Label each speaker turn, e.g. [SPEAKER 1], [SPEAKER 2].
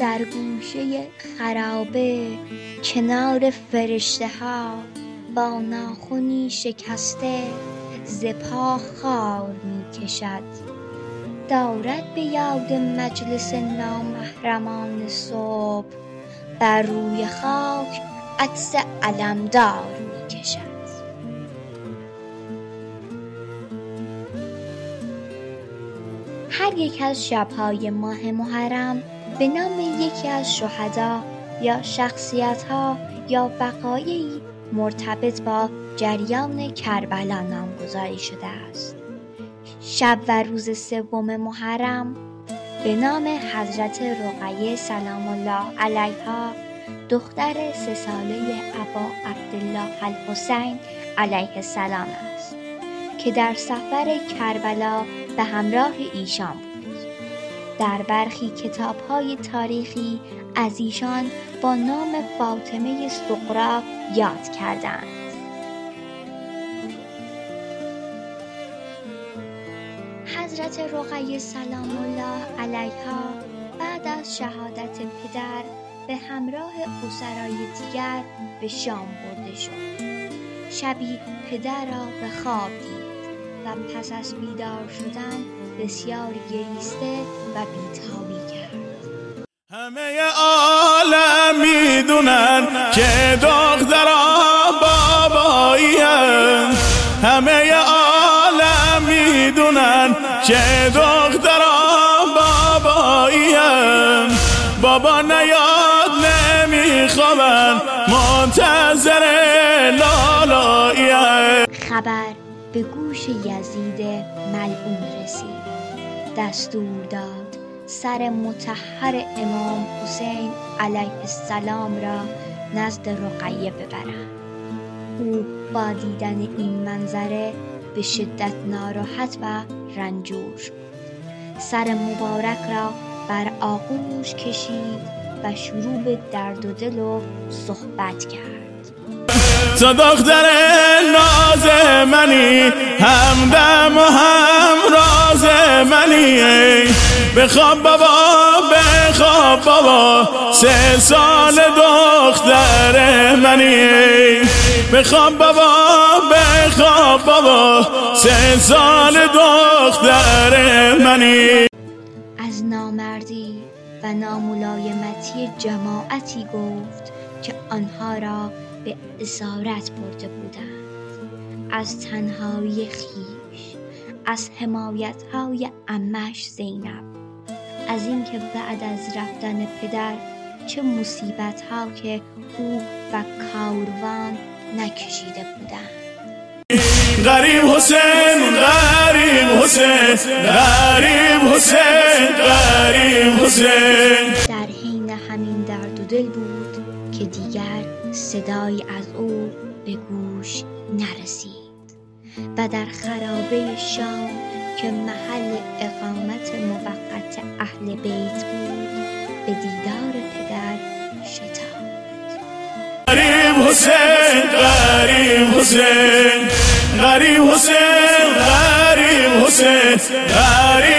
[SPEAKER 1] در گوشه خرابه کنار فرشته ها با ناخنی شکسته ز پا خار می کشد. دارد به یاد مجلس نامحرمان صبح بر روی خاک عکس علمدار می کشد. هر یک از شب‌های ماه محرم به نام یکی از شهدا یا شخصیت‌ها یا وقایعی مرتبط با جریان کربلا نامگذاری شده است. شب و روز سوم محرم به نام حضرت رقیه سلام الله علیها دختر 3 ساله ابا عبدالله الحسین علیه السلام است که در سفر کربلا به همراه ایشان بود. در برخی کتاب‌های تاریخی از ایشان با نام فاطمه صغرا یاد کردند. حضرت رقیه سلام الله علیها بعد از شهادت پدر به همراه اسرای دیگر به شام برده شد. شبی پدر را به خواب دید و پس از بیدار شدن بسیار گریسته و بیتابی کرد.
[SPEAKER 2] همه عالم میدونن که دخترها بابایین، همه عالم میدونن که دخترها بابایین، بابا نیاد نمیخوابن منتظر لالایین.
[SPEAKER 1] خبر به گوش یزید ملعون رسید. دستور داد سر مطهر امام حسین علیه السلام را نزد رقیه ببرند. او با دیدن این منظره به شدت ناراحت و رنجور شد. سر مبارک را بر آغوش کشید و شروع به درد و دل و صحبت کرد.
[SPEAKER 2] تو دختر ناز منی، همدم و هم راز منی، بخواب بابا بخواب بابا، 3 سال دختر منی، بخواب بابا بخواب بابا، 3 سال دختر منی.
[SPEAKER 1] از نامردی و ناملایمتی جماعتی گفت که آنها را به اسارت برده بودند. از تنهایی خویش، از حمایت‌های عمش زینب، از اینکه بعد از رفتن پدر چه مصیبت‌ها که او و کاروان نکشیده بودند.
[SPEAKER 2] غریب حسین، غریب حسین، غریب حسین، غریب حسین.
[SPEAKER 1] در حین همین درد و دل بود که دیگر صدایی از او به گوش نرسید و در خرابه شام که محل اقامت موقت اهل بیت بود به دیدار پدر شتافت.
[SPEAKER 2] غریب حسین، غریب حسین، غریب حسین، غریب حسین، غریب